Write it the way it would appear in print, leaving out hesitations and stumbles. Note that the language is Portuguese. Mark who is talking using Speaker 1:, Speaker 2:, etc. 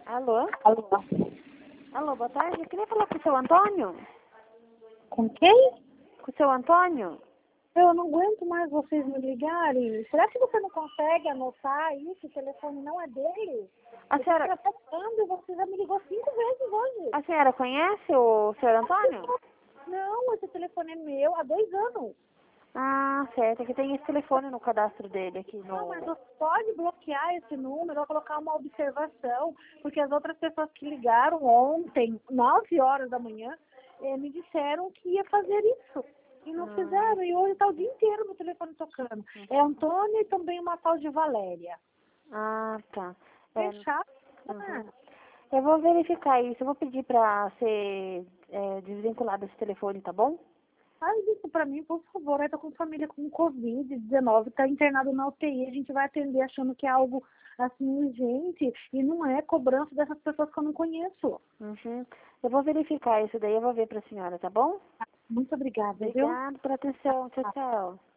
Speaker 1: Alô?
Speaker 2: Alô?
Speaker 1: Alô, boa tarde. Eu queria falar com o seu Antônio.
Speaker 2: Com quem?
Speaker 1: Com o seu Antônio?
Speaker 2: Eu não aguento mais vocês me ligarem. Será que você não consegue anotar isso? O telefone não é dele?
Speaker 1: A senhora,
Speaker 2: Eu tô tratando, você já me ligou 5 vezes hoje.
Speaker 1: a senhora conhece o senhor Antônio?
Speaker 2: Não, esse telefone é meu há 2 anos.
Speaker 1: Ah, certo. É que tem esse telefone no cadastro dele aqui
Speaker 2: Não, mas
Speaker 1: no...
Speaker 2: você pode bloquear esse número ou colocar uma observação, porque as outras pessoas que ligaram ontem, 9 horas da manhã, me disseram que ia fazer isso. E não fizeram, e hoje está o dia inteiro meu telefone tocando. É Antônio e também uma tal de Valéria.
Speaker 1: Ah, tá.
Speaker 2: É chato,
Speaker 1: Uhum.
Speaker 2: né?
Speaker 1: Eu vou verificar isso. Eu vou pedir pra ser desvinculado esse telefone, tá bom?
Speaker 2: Faz isso pra mim, por favor. Eu tô com família com Covid-19, tá internado na UTI, a gente vai atender achando que é algo assim urgente e não é cobrança dessas pessoas que eu não conheço.
Speaker 1: Uhum. Eu vou verificar isso daí, eu vou ver pra senhora, tá bom?
Speaker 2: Muito obrigada, viu?
Speaker 1: Obrigada pela atenção. Tchau, tchau.